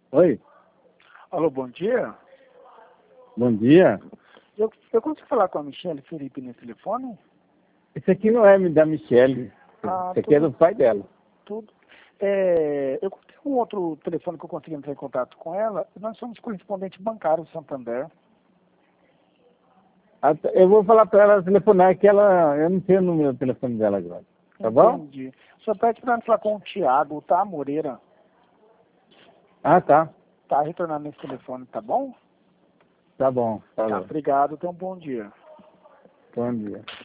Oi, Alô, bom dia. bom dia. Eu consigo falar com a Michelle Felipe nesse telefone? Esse aqui não é da Michelle. Ah, Esse aqui é do pai dela. tudo. Eu tenho um outro telefone que eu consegui entrar em contato com ela. Nós somos correspondente bancário Santander. Eu vou falar para ela telefonar que eu não sei o número do telefone dela agora. Tá bom? Entendi. Só pede para falar com o Thiago, tá, Moreira? Ah, tá. Tá retornando nesse telefone, tá bom? Tá bom. Tá, Falou. obrigado. Tenha um bom dia. Bom dia.